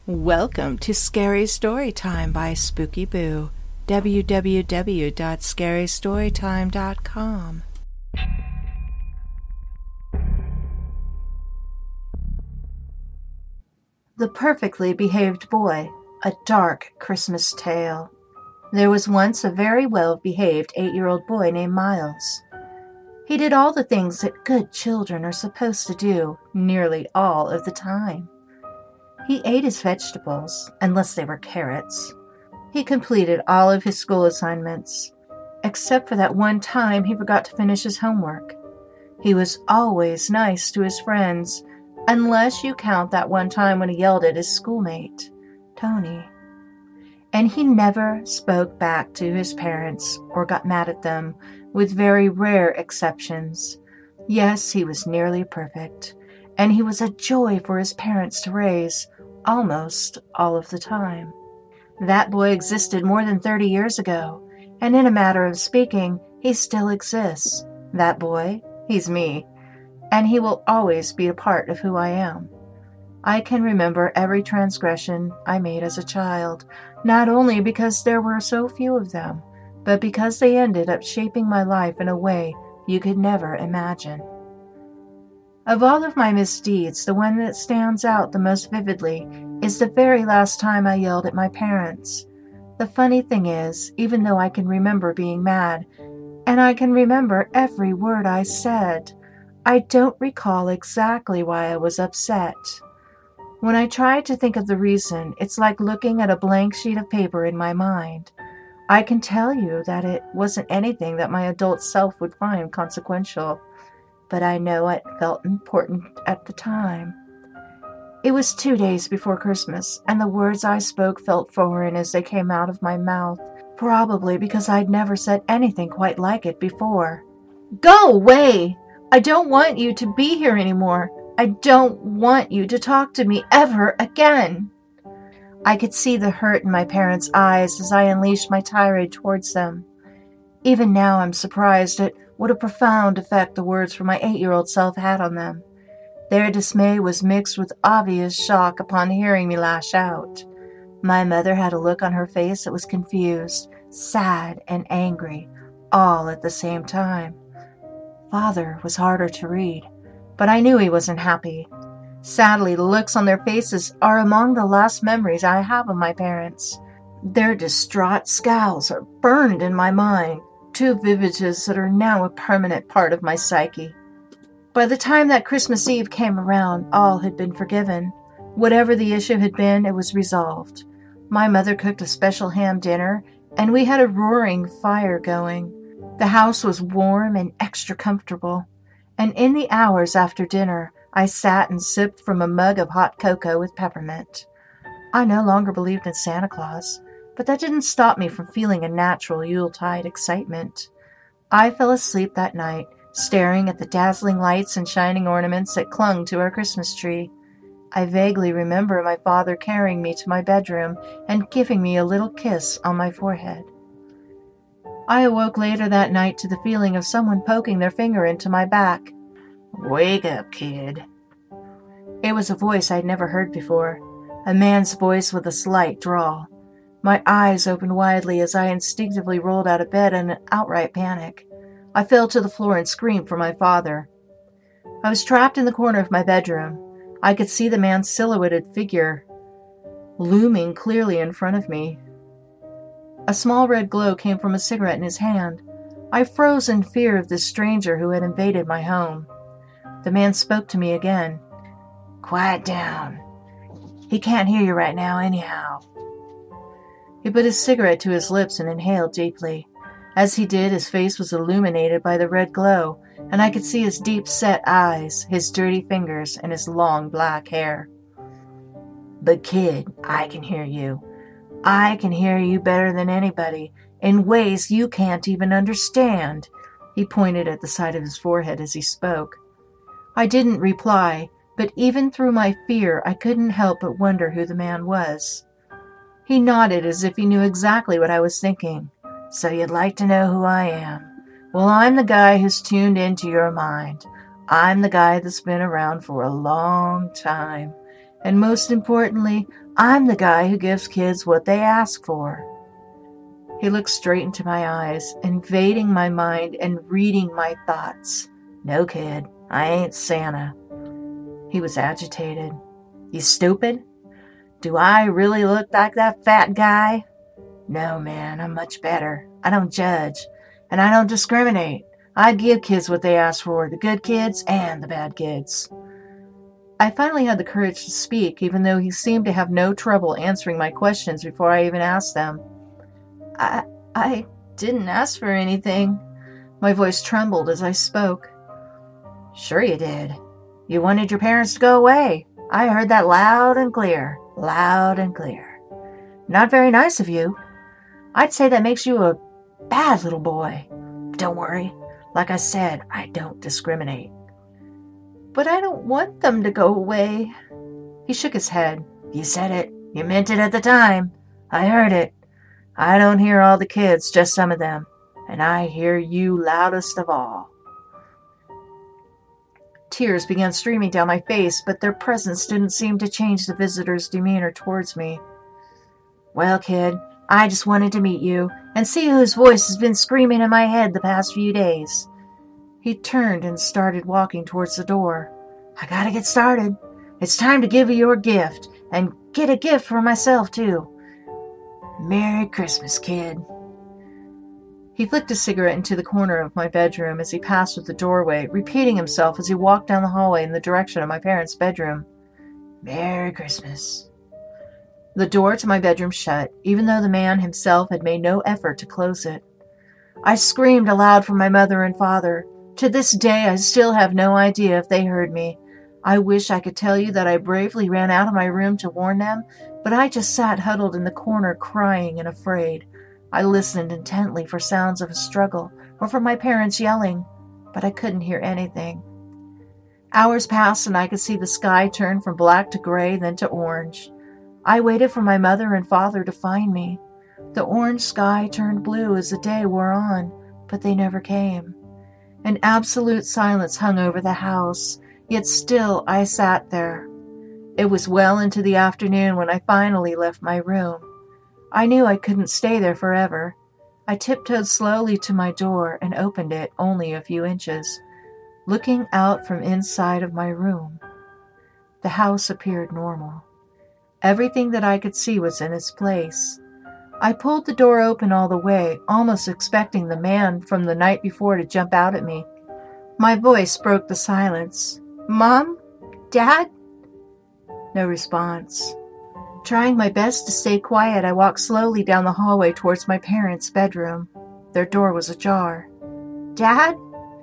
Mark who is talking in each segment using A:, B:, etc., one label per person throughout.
A: Welcome to Scary Storytime by Spooky Boo. www.scarystorytime.com. The Perfectly Behaved Boy, a dark Christmas tale. There was once a very well-behaved 8-year-old boy named Miles. He did all the things that good children are supposed to do nearly all of the time. He ate his vegetables, unless they were carrots. He completed all of his school assignments, except for that one time he forgot to finish his homework. He was always nice to his friends, unless you count that one time when he yelled at his schoolmate, Tony. And he never spoke back to his parents or got mad at them, with very rare exceptions. Yes, he was nearly perfect, and he was a joy for his parents to raise, almost all of the time. That boy existed more than 30 years ago, and in a matter of speaking, he still exists. That boy, he's me, and he will always be a part of who I am. I can remember every transgression I made as a child, not only because there were so few of them, but because they ended up shaping my life in a way you could never imagine. Of all of my misdeeds, the one that stands out the most vividly is the very last time I yelled at my parents. The funny thing is, even though I can remember being mad, and I can remember every word I said, I don't recall exactly why I was upset. When I try to think of the reason, it's like looking at a blank sheet of paper in my mind. I can tell you that it wasn't anything that my adult self would find consequential, but I know it felt important at the time. It was 2 days before Christmas, and the words I spoke felt foreign as they came out of my mouth, probably because I'd never said anything quite like it before. Go away! I don't want you to be here anymore. I don't want you to talk to me ever again. I could see the hurt in my parents' eyes as I unleashed my tirade towards them. Even now I'm surprised at what a profound effect the words from my 8-year-old self had on them. Their dismay was mixed with obvious shock upon hearing me lash out. My mother had a look on her face that was confused, sad, and angry, all at the same time. Father was harder to read, but I knew he wasn't happy. Sadly, the looks on their faces are among the last memories I have of my parents. Their distraught scowls are burned in my mind, two visages that are now a permanent part of my psyche. By the time that Christmas Eve came around, all had been forgiven. Whatever the issue had been, it was resolved. My mother cooked a special ham dinner, and we had a roaring fire going. The house was warm and extra comfortable, and in the hours after dinner, I sat and sipped from a mug of hot cocoa with peppermint. I no longer believed in Santa Claus, but that didn't stop me from feeling a natural Yuletide excitement. I fell asleep that night, staring at the dazzling lights and shining ornaments that clung to our Christmas tree. I vaguely remember my father carrying me to my bedroom and giving me a little kiss on my forehead. I awoke later that night to the feeling of someone poking their finger into my back. "Wake up, kid." It was a voice I'd never heard before, a man's voice with a slight drawl. My eyes opened widely as I instinctively rolled out of bed in an outright panic. I fell to the floor and screamed for my father. I was trapped in the corner of my bedroom. I could see the man's silhouetted figure looming clearly in front of me. A small red glow came from a cigarette in his hand. I froze in fear of this stranger who had invaded my home. The man spoke to me again. "Quiet down. He can't hear you right now anyhow." He put his cigarette to his lips and inhaled deeply. As he did, his face was illuminated by the red glow, and I could see his deep-set eyes, his dirty fingers, and his long black hair. "But kid, I can hear you. I can hear you better than anybody, in ways you can't even understand." He pointed at the side of his forehead as he spoke. I didn't reply, but even through my fear, I couldn't help but wonder who the man was. He nodded as if he knew exactly what I was thinking. "So you'd like to know who I am? Well, I'm the guy who's tuned into your mind. I'm the guy that's been around for a long time. And most importantly, I'm the guy who gives kids what they ask for. He looked straight into my eyes, invading my mind and reading my thoughts. No, kid, I ain't Santa. He was agitated. You stupid? Do I really look like that fat guy? No, man, I'm much better. I don't judge, and I don't discriminate. I give kids what they ask for, the good kids and the bad kids. I finally had the courage to speak, even though he seemed to have no trouble answering my questions before I even asked them. I didn't ask for anything. My voice trembled as I spoke. Sure you did. You wanted your parents to go away. I heard that loud and clear. Loud and clear. Not very nice of you. I'd say that makes you a bad little boy. Don't worry. Like I said, I don't discriminate. But I don't want them to go away. He shook his head. You said it. You meant it at the time. I heard it. I don't hear all the kids, just some of them. And I hear you loudest of all. Tears began streaming down my face, but their presence didn't seem to change the visitor's demeanor towards me. Well, kid, I just wanted to meet you and see whose voice has been screaming in my head the past few days. He turned and started walking towards the door. I gotta get started. It's time to give you your gift, and get a gift for myself, too. Merry Christmas, kid. He flicked a cigarette into the corner of my bedroom as he passed through the doorway, repeating himself as he walked down the hallway in the direction of my parents' bedroom. Merry Christmas. The door to my bedroom shut, even though the man himself had made no effort to close it. I screamed aloud for my mother and father. To this day, I still have no idea if they heard me. I wish I could tell you that I bravely ran out of my room to warn them, but I just sat huddled in the corner crying and afraid. I listened intently for sounds of a struggle or for my parents yelling, but I couldn't hear anything. Hours passed and I could see the sky turn from black to gray, then to orange. I waited for my mother and father to find me. The orange sky turned blue as the day wore on, but they never came. An absolute silence hung over the house, yet still I sat there. It was well into the afternoon when I finally left my room. I knew I couldn't stay there forever. I tiptoed slowly to my door and opened it only a few inches, looking out from inside of my room. The house appeared normal. Everything that I could see was in its place. I pulled the door open all the way, almost expecting the man from the night before to jump out at me. My voice broke the silence. Mom? Dad? No response. Trying my best to stay quiet, I walked slowly down the hallway towards my parents' bedroom. Their door was ajar. Dad?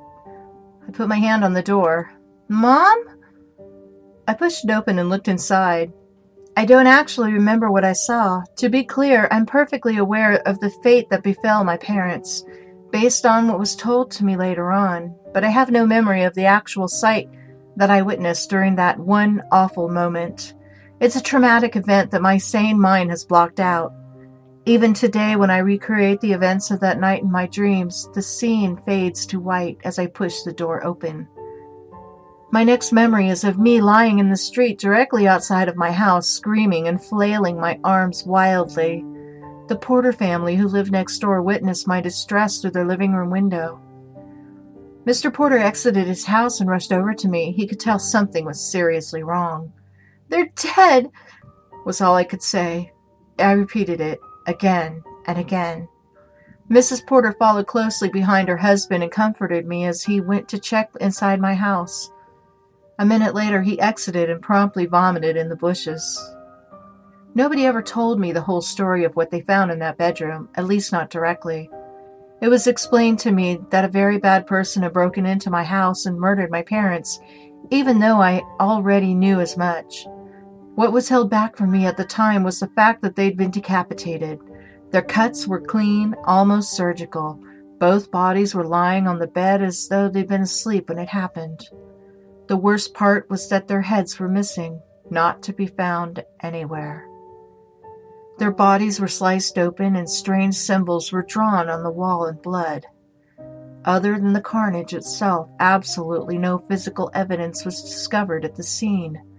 A: I put my hand on the door. Mom? I pushed it open and looked inside. I don't actually remember what I saw. To be clear, I'm perfectly aware of the fate that befell my parents, based on what was told to me later on, but I have no memory of the actual sight that I witnessed during that one awful moment. It's a traumatic event that my sane mind has blocked out. Even today, when I recreate the events of that night in my dreams, the scene fades to white as I push the door open. My next memory is of me lying in the street directly outside of my house, screaming and flailing my arms wildly. The Porter family who lived next door witnessed my distress through their living room window. Mr. Porter exited his house and rushed over to me. He could tell something was seriously wrong. They're dead, was all I could say. I repeated it again and again. Mrs. Porter followed closely behind her husband and comforted me as he went to check inside my house. A minute later, he exited and promptly vomited in the bushes. Nobody ever told me the whole story of what they found in that bedroom, at least not directly. It was explained to me that a very bad person had broken into my house and murdered my parents, even though I already knew as much. What was held back from me at the time was the fact that they'd been decapitated. Their cuts were clean, almost surgical. Both bodies were lying on the bed as though they'd been asleep when it happened. The worst part was that their heads were missing, not to be found anywhere. Their bodies were sliced open and strange symbols were drawn on the wall in blood. Other than the carnage itself, absolutely no physical evidence was discovered at the scene.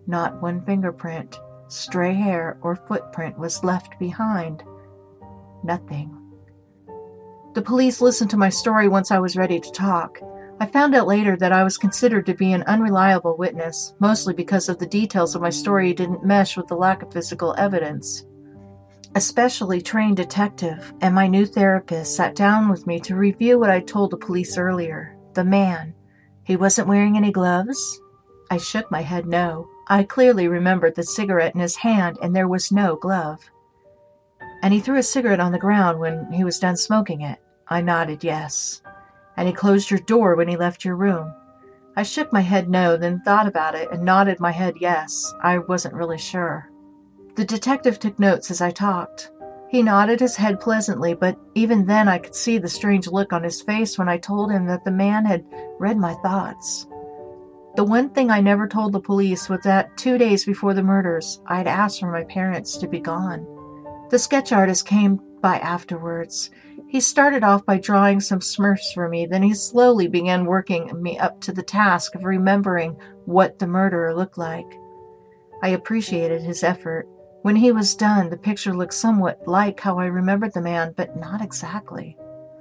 A: Not one fingerprint, stray hair, or footprint was left behind. Nothing. The police listened to my story once I was ready to talk. I found out later that I was considered to be an unreliable witness, mostly because of the details of my story didn't mesh with the lack of physical evidence. A specially trained detective and my new therapist sat down with me to review what I told the police earlier. The man. He wasn't wearing any gloves? I shook my head no. I clearly remembered the cigarette in his hand, and there was no glove. And he threw a cigarette on the ground when he was done smoking it. I nodded yes. And he closed your door when he left your room. I shook my head no, then thought about it and nodded my head yes. I wasn't really sure. The detective took notes as I talked. He nodded his head pleasantly, but even then I could see the strange look on his face when I told him that the man had read my thoughts. The one thing I never told the police was that 2 days before the murders, I'd asked for my parents to be gone. The sketch artist came by afterwards. He started off by drawing some Smurfs for me, then he slowly began working me up to the task of remembering what the murderer looked like. I appreciated his effort. When he was done, the picture looked somewhat like how I remembered the man, but not exactly.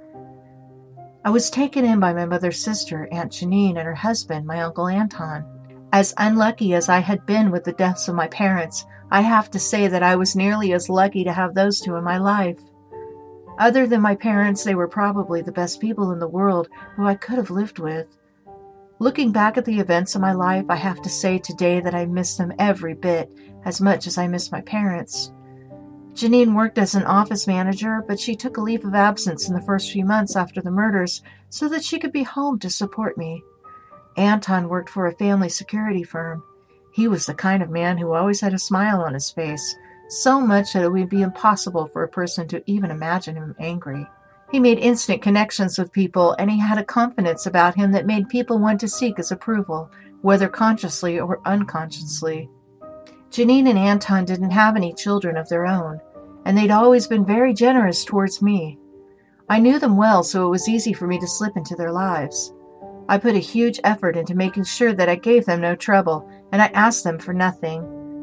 A: I was taken in by my mother's sister, Aunt Janine, and her husband, my Uncle Anton. As unlucky as I had been with the deaths of my parents, I have to say that I was nearly as lucky to have those two in my life. Other than my parents, they were probably the best people in the world who I could have lived with. Looking back at the events of my life, I have to say today that I miss them every bit, as much as I miss my parents. Janine worked as an office manager, but she took a leave of absence in the first few months after the murders so that she could be home to support me. Anton worked for a family security firm. He was the kind of man who always had a smile on his face, so much that it would be impossible for a person to even imagine him angry. He made instant connections with people, and he had a confidence about him that made people want to seek his approval, whether consciously or unconsciously. Janine and Anton didn't have any children of their own, and they'd always been very generous towards me. I knew them well, so it was easy for me to slip into their lives. I put a huge effort into making sure that I gave them no trouble, and I asked them for nothing.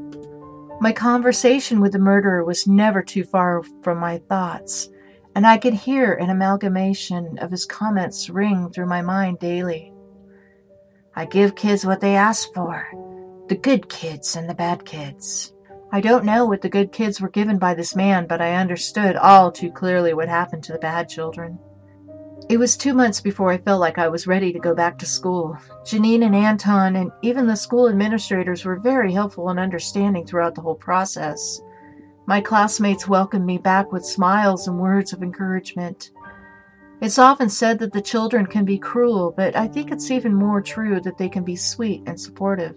A: My conversation with the murderer was never too far from my thoughts, and I could hear an amalgamation of his comments ring through my mind daily. I give kids what they ask for. The good kids and the bad kids. I don't know what the good kids were given by this man, but I understood all too clearly what happened to the bad children. It was 2 months before I felt like I was ready to go back to school. Janine and Anton and even the school administrators were very helpful and understanding throughout the whole process. My classmates welcomed me back with smiles and words of encouragement. It's often said that the children can be cruel, but I think it's even more true that they can be sweet and supportive.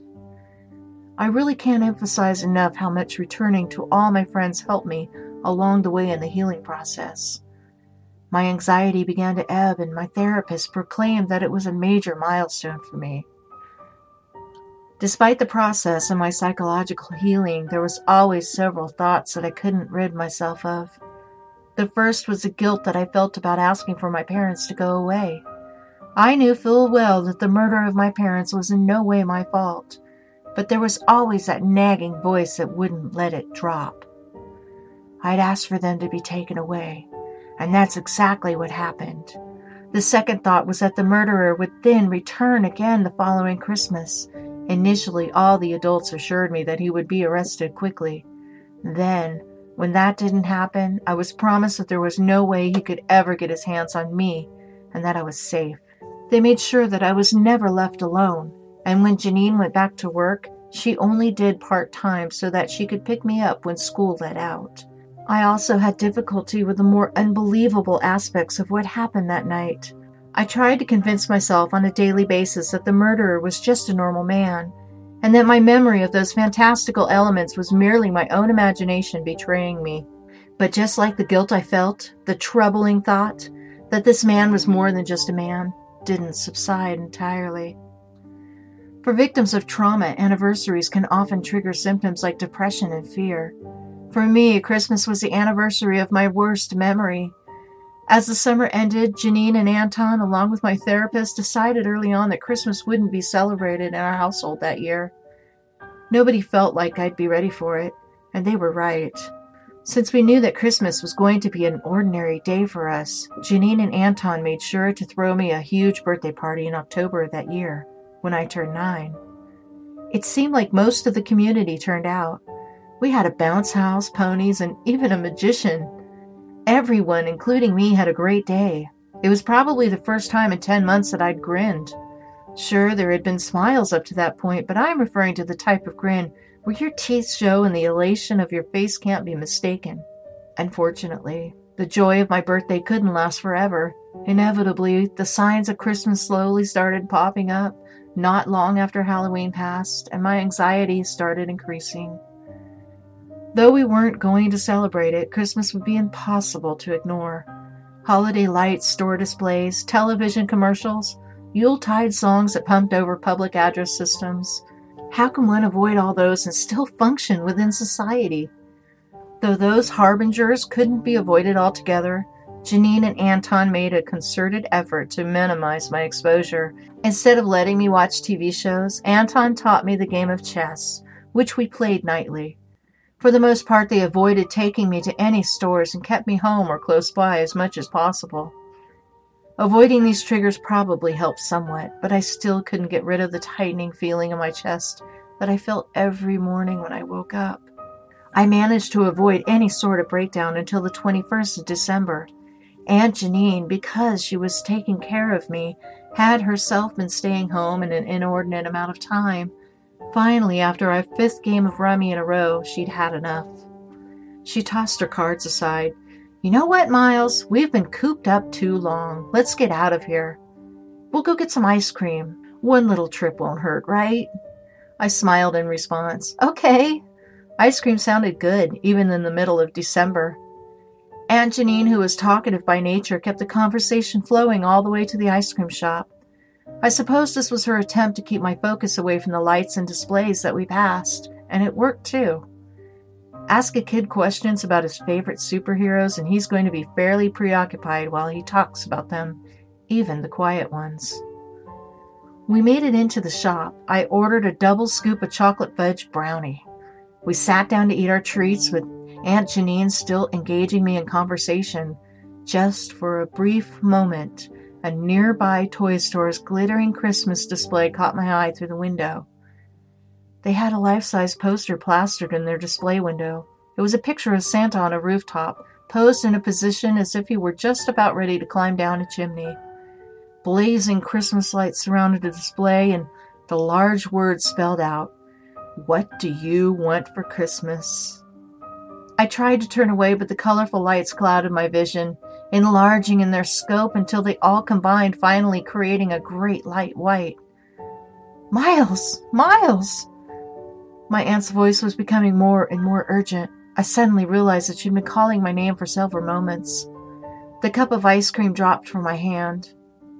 A: I really can't emphasize enough how much returning to all my friends helped me along the way in the healing process. My anxiety began to ebb, and my therapist proclaimed that it was a major milestone for me. Despite the process and my psychological healing, there was always several thoughts that I couldn't rid myself of. The first was the guilt that I felt about asking for my parents to go away. I knew full well that the murder of my parents was in no way my fault, but there was always that nagging voice that wouldn't let it drop. I'd asked for them to be taken away, and that's exactly what happened. The second thought was that the murderer would then return again the following Christmas. Initially, all the adults assured me that he would be arrested quickly. Then, when that didn't happen, I was promised that there was no way he could ever get his hands on me, and that I was safe. They made sure that I was never left alone, and when Janine went back to work, she only did part-time so that she could pick me up when school let out. I also had difficulty with the more unbelievable aspects of what happened that night. I tried to convince myself on a daily basis that the murderer was just a normal man, and that my memory of those fantastical elements was merely my own imagination betraying me. But just like the guilt I felt, the troubling thought that this man was more than just a man didn't subside entirely. For victims of trauma, anniversaries can often trigger symptoms like depression and fear. For me, Christmas was the anniversary of my worst memory. As the summer ended, Janine and Anton, along with my therapist, decided early on that Christmas wouldn't be celebrated in our household that year. Nobody felt like I'd be ready for it, and they were right. Since we knew that Christmas was going to be an ordinary day for us, Janine and Anton made sure to throw me a huge birthday party in October of that year, when I turned 9. It seemed like most of the community turned out. We had a bounce house, ponies, and even a magician. Everyone, including me, had a great day. It was probably the first time in 10 months that I'd grinned. Sure, there had been smiles up to that point, but I'm referring to the type of grin where your teeth show and the elation of your face can't be mistaken. Unfortunately, the joy of my birthday couldn't last forever. Inevitably, the signs of Christmas slowly started popping up, not long after Halloween passed, and my anxiety started increasing. Though we weren't going to celebrate it, Christmas would be impossible to ignore. Holiday lights, store displays, television commercials, Yuletide songs that pumped over public address systems. How can one avoid all those and still function within society? Though those harbingers couldn't be avoided altogether, Janine and Anton made a concerted effort to minimize my exposure. Instead of letting me watch TV shows, Anton taught me the game of chess, which we played nightly. For the most part, they avoided taking me to any stores and kept me home or close by as much as possible. Avoiding these triggers probably helped somewhat, but I still couldn't get rid of the tightening feeling in my chest that I felt every morning when I woke up. I managed to avoid any sort of breakdown until the 21st of December. Aunt Janine, because she was taking care of me, had herself been staying home an inordinate amount of time. Finally, after our 5th game of rummy in a row, she'd had enough. She tossed her cards aside. "You know what, Miles? We've been cooped up too long. Let's get out of here. We'll go get some ice cream. One little trip won't hurt, right?" I smiled in response. Okay. Ice cream sounded good, even in the middle of December. Aunt Janine, who was talkative by nature, kept the conversation flowing all the way to the ice cream shop. I suppose this was her attempt to keep my focus away from the lights and displays that we passed, and it worked too. Ask a kid questions about his favorite superheroes, and he's going to be fairly preoccupied while he talks about them, even the quiet ones. We made it into the shop. I ordered a double scoop of chocolate fudge brownie. We sat down to eat our treats with Aunt Janine still engaging me in conversation. Just for a brief moment, a nearby toy store's glittering Christmas display caught my eye through the window. They had a life-size poster plastered in their display window. It was a picture of Santa on a rooftop, posed in a position as if he were just about ready to climb down a chimney. Blazing Christmas lights surrounded the display, and the large words spelled out, "What do you want for Christmas?" I tried to turn away, but the colorful lights clouded my vision, enlarging in their scope until they all combined, finally creating a great light white. "Miles! Miles!" My aunt's voice was becoming more and more urgent. I suddenly realized that she'd been calling my name for several moments. The cup of ice cream dropped from my hand.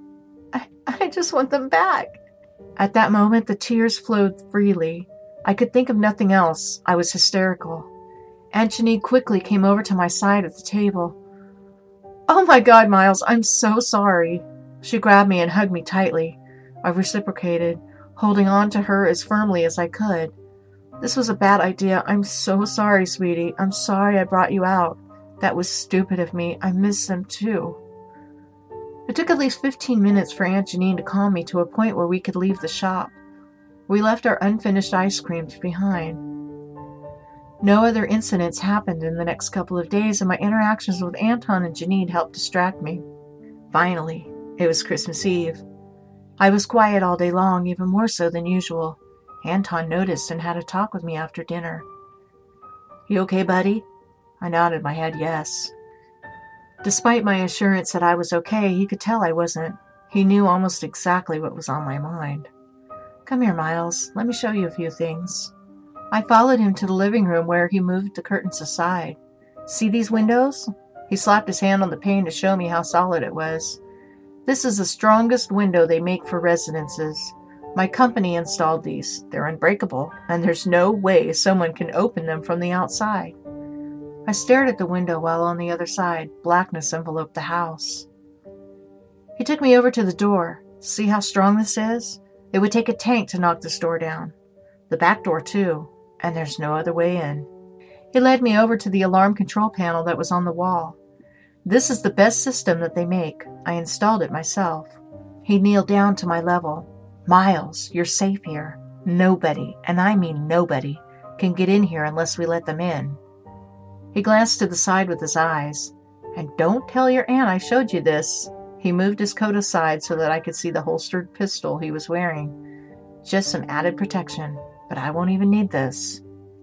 A: I just want them back. At that moment, the tears flowed freely. I could think of nothing else. I was hysterical. Aunt Janine quickly came over to my side at the table. "Oh my God, Miles, I'm so sorry." She grabbed me and hugged me tightly. I reciprocated, holding on to her as firmly as I could. "This was a bad idea. I'm so sorry, sweetie. I'm sorry I brought you out. That was stupid of me. I miss them too." It took at least 15 minutes for Aunt Janine to calm me to a point where we could leave the shop. We left our unfinished ice creams behind. No other incidents happened in the next couple of days, and my interactions with Anton and Janine helped distract me. Finally, it was Christmas Eve. I was quiet all day long, even more so than usual. Anton noticed and had a talk with me after dinner. "You okay, buddy?" I nodded my head yes. Despite my assurance that I was okay, he could tell I wasn't. He knew almost exactly what was on my mind. "Come here, Miles. Let me show you a few things." I followed him to the living room where he moved the curtains aside. "See these windows?" He slapped his hand on the pane to show me how solid it was. "This is the strongest window they make for residences. My company installed these. They're unbreakable, and there's no way someone can open them from the outside." I stared at the window while on the other side, blackness enveloped the house. He took me over to the door. "See how strong this is? It would take a tank to knock this door down." The back door, too, and there's no other way in. He led me over to the alarm control panel that was on the wall. This is the best system that they make. I installed it myself. He kneeled down to my level. Miles, you're safe here. Nobody, and I mean nobody, can get in here unless we let them in. He glanced to the side with his eyes. And don't tell your aunt I showed you this. He moved his coat aside so that I could see the holstered pistol he was wearing. Just some added protection, but I won't even need this.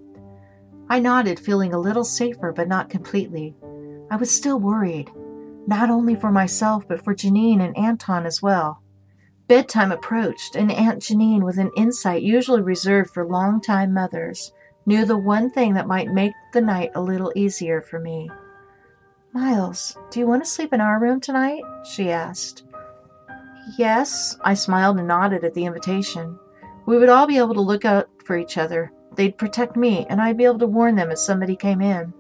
A: I nodded, feeling a little safer, but not completely. I was still worried, not only for myself, but for Janine and Anton as well. Bedtime approached, and Aunt Janine, with an insight usually reserved for long-time mothers, knew the one thing that might make the night a little easier for me. Miles, do you want to sleep in our room tonight? She asked. Yes, I smiled and nodded at the invitation. We would all be able to look out for each other. They'd protect me, and I'd be able to warn them if somebody came in.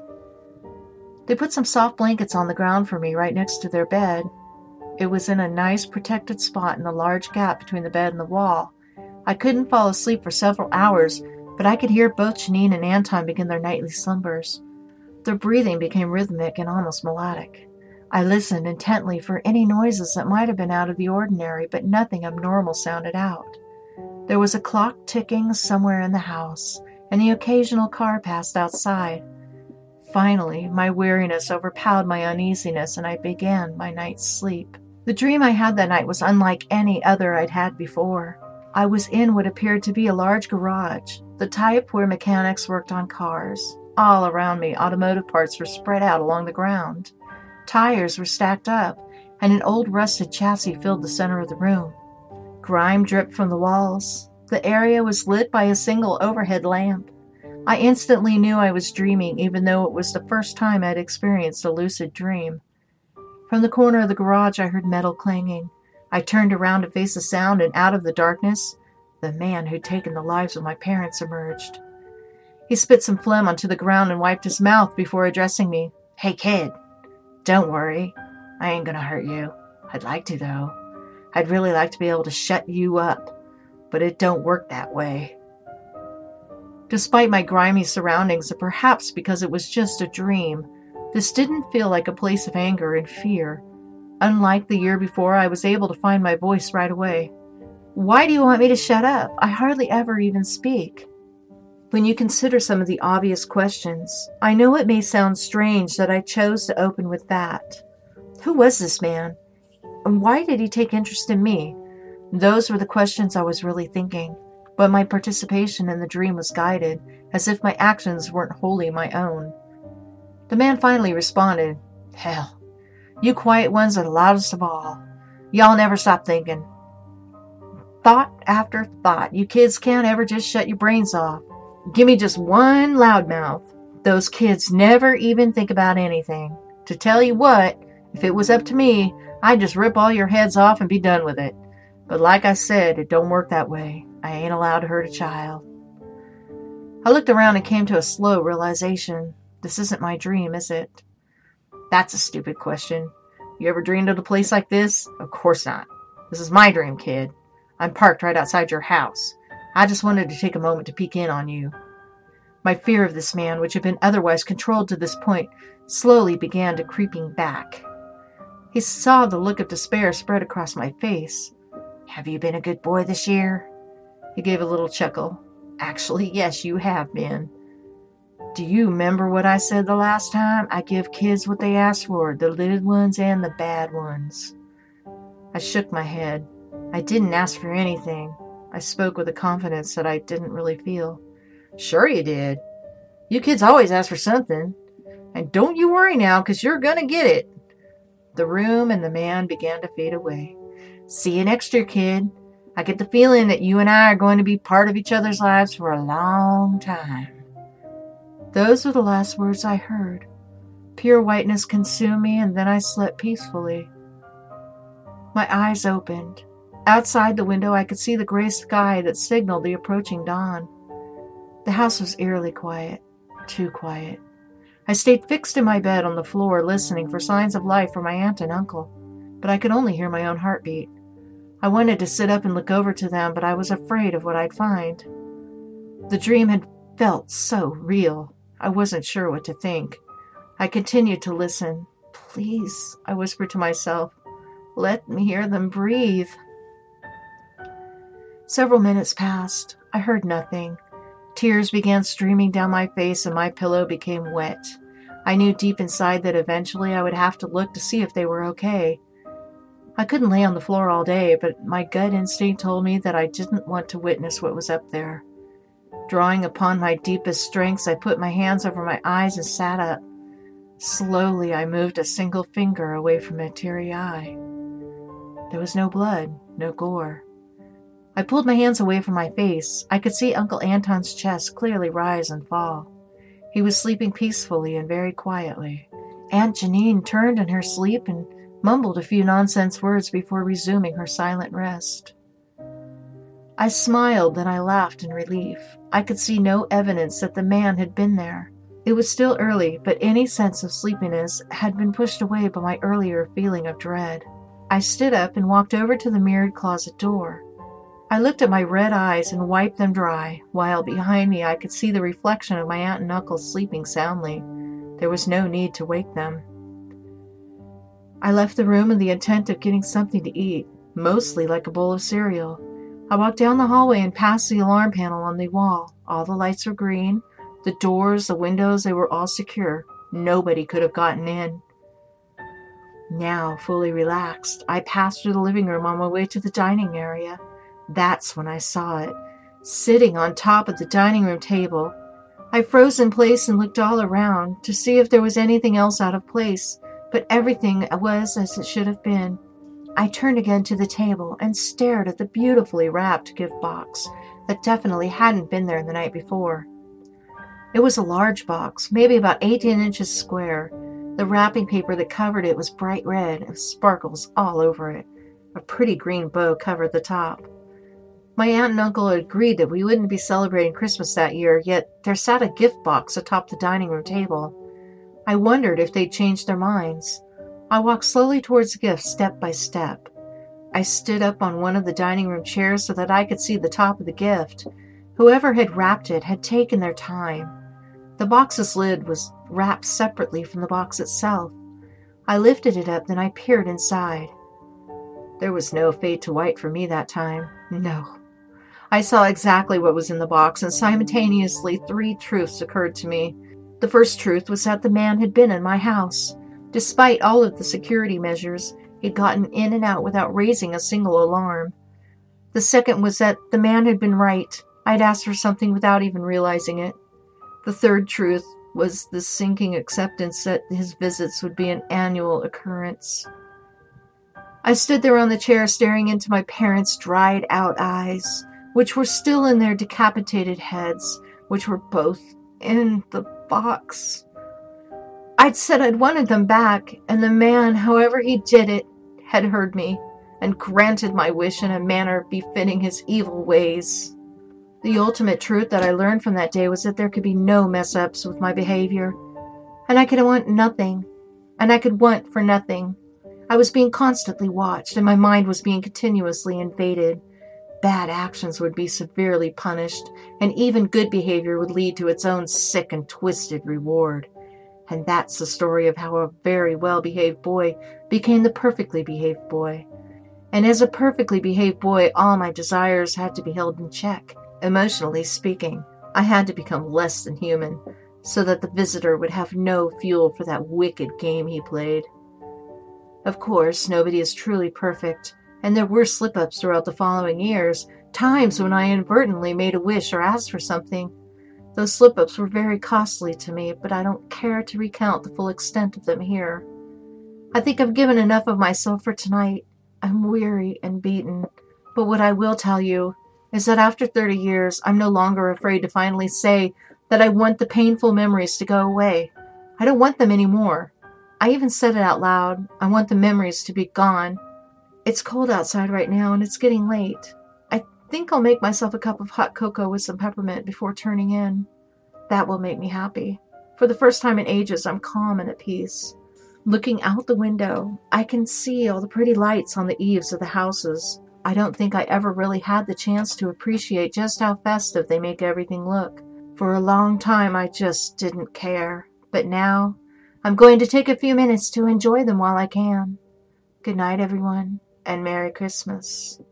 A: They put some soft blankets on the ground for me right next to their bed. It was in a nice protected spot in the large gap between the bed and the wall. I couldn't fall asleep for several hours, but I could hear both Janine and Anton begin their nightly slumbers. Their breathing became rhythmic and almost melodic. I listened intently for any noises that might have been out of the ordinary, but nothing abnormal sounded out. There was a clock ticking somewhere in the house, and the occasional car passed outside. Finally, my weariness overpowered my uneasiness, and I began my night's sleep. The dream I had that night was unlike any other I'd had before. I was in what appeared to be a large garage, the type where mechanics worked on cars. All around me, automotive parts were spread out along the ground. Tires were stacked up, and an old rusted chassis filled the center of the room. Grime dripped from the walls. The area was lit by a single overhead lamp. I instantly knew I was dreaming, even though it was the first time I'd experienced a lucid dream. From the corner of the garage, I heard metal clanging. I turned around to face the sound, and out of the darkness, the man who'd taken the lives of my parents emerged. He spit some phlegm onto the ground and wiped his mouth before addressing me. Hey, kid, don't worry. I ain't gonna hurt you. I'd like to, though. I'd really like to be able to shut you up, but it don't work that way. Despite my grimy surroundings, and perhaps because it was just a dream, this didn't feel like a place of anger and fear. Unlike the year before, I was able to find my voice right away. Why do you want me to shut up? I hardly ever even speak. When you consider some of the obvious questions, I know it may sound strange that I chose to open with that. Who was this man? And why did he take interest in me? Those were the questions I was really thinking, but my participation in the dream was guided, as if my actions weren't wholly my own. The man finally responded, Hell, you quiet ones are the loudest of all. Y'all never stop thinking. Thought after thought. You kids can't ever just shut your brains off. Give me just one loudmouth. Those kids never even think about anything. To tell you what, if it was up to me, I'd just rip all your heads off and be done with it. But like I said, it don't work that way. I ain't allowed to hurt a child. I looked around and came to a slow realization. This isn't my dream, is it? That's a stupid question. You ever dreamed of a place like this? Of course not. This is my dream, kid. I'm parked right outside your house. I just wanted to take a moment to peek in on you. My fear of this man, which had been otherwise controlled to this point, slowly began to creeping back. He saw the look of despair spread across my face. Have you been a good boy this year? He gave a little chuckle. Actually, yes, you have been. Do you remember what I said the last time? I give kids what they ask for, the little ones and the bad ones. I shook my head. I didn't ask for anything. I spoke with a confidence that I didn't really feel. Sure you did. You kids always ask for something. And don't you worry now, 'cause you're gonna get it. The room and the man began to fade away. See you next year, kid. I get the feeling that you and I are going to be part of each other's lives for a long time. Those were the last words I heard. Pure whiteness consumed me, and then I slept peacefully. My eyes opened. Outside the window, I could see the gray sky that signaled the approaching dawn. The house was eerily quiet. Too quiet. I stayed fixed in my bed on the floor, listening for signs of life from my aunt and uncle, but I could only hear my own heartbeat. I wanted to sit up and look over to them, but I was afraid of what I'd find. The dream had felt so real. I wasn't sure what to think. I continued to listen. Please, I whispered to myself, let me hear them breathe. Several minutes passed. I heard nothing. Tears began streaming down my face and my pillow became wet. I knew deep inside that eventually I would have to look to see if they were okay. I couldn't lay on the floor all day, but my gut instinct told me that I didn't want to witness what was up there. Drawing upon my deepest strengths, I put my hands over my eyes and sat up. Slowly, I moved a single finger away from my teary eye. There was no blood, no gore. I pulled my hands away from my face. I could see Uncle Anton's chest clearly rise and fall. He was sleeping peacefully and very quietly. Aunt Janine turned in her sleep and mumbled a few nonsense words before resuming her silent rest. I smiled, then I laughed in relief. I could see no evidence that the man had been there. It was still early, but any sense of sleepiness had been pushed away by my earlier feeling of dread. I stood up and walked over to the mirrored closet door. I looked at my red eyes and wiped them dry, while behind me I could see the reflection of my aunt and uncle sleeping soundly. There was no need to wake them. I left the room in the intent of getting something to eat, mostly like a bowl of cereal. I walked down the hallway and past the alarm panel on the wall. All the lights were green. The doors, the windows, they were all secure. Nobody could have gotten in. Now, fully relaxed, I passed through the living room on my way to the dining area. That's when I saw it, sitting on top of the dining room table. I froze in place and looked all around to see if there was anything else out of place, but everything was as it should have been. I turned again to the table and stared at the beautifully wrapped gift box that definitely hadn't been there the night before. It was a large box, maybe about 18 inches square. The wrapping paper that covered it was bright red, with sparkles all over it. A pretty green bow covered the top. My aunt and uncle had agreed that we wouldn't be celebrating Christmas that year, yet there sat a gift box atop the dining room table. I wondered if they'd changed their minds. I walked slowly towards the gift, step by step. I stood up on one of the dining room chairs so that I could see the top of the gift. Whoever had wrapped it had taken their time. The box's lid was wrapped separately from the box itself. I lifted it up, then I peered inside. There was no fade to white for me that time. No. I saw exactly what was in the box, and simultaneously 3 truths occurred to me. The first truth was that the man had been in my house. Despite all of the security measures, he'd gotten in and out without raising a single alarm. The second was that the man had been right. I'd asked for something without even realizing it. The third truth was the sinking acceptance that his visits would be an annual occurrence. I stood there on the chair staring into my parents' dried-out eyes, which were still in their decapitated heads, which were both in the box. I'd said I'd wanted them back, and the man, however he did it, had heard me and granted my wish in a manner befitting his evil ways. The ultimate truth that I learned from that day was that there could be no mess-ups with my behavior, and I could want nothing, and I could want for nothing. I was being constantly watched, and my mind was being continuously invaded. Bad actions would be severely punished, and even good behavior would lead to its own sick and twisted reward. And that's the story of how a very well-behaved boy became the perfectly behaved boy. And as a perfectly behaved boy, all my desires had to be held in check. Emotionally speaking, I had to become less than human, so that the visitor would have no fuel for that wicked game he played. Of course, nobody is truly perfect, and there were slip-ups throughout the following years, times when I inadvertently made a wish or asked for something. Those slip-ups were very costly to me, but I don't care to recount the full extent of them here. I think I've given enough of myself for tonight. I'm weary and beaten, but what I will tell you is that after 30 years, I'm no longer afraid to finally say that I want the painful memories to go away. I don't want them anymore. I even said it out loud. I want the memories to be gone. It's cold outside right now, and it's getting late. I think I'll make myself a cup of hot cocoa with some peppermint before turning in. That will make me happy. For the first time in ages, I'm calm and at peace. Looking out the window, I can see all the pretty lights on the eaves of the houses. I don't think I ever really had the chance to appreciate just how festive they make everything look. For a long time, I just didn't care. But now, I'm going to take a few minutes to enjoy them while I can. Good night, everyone, and Merry Christmas.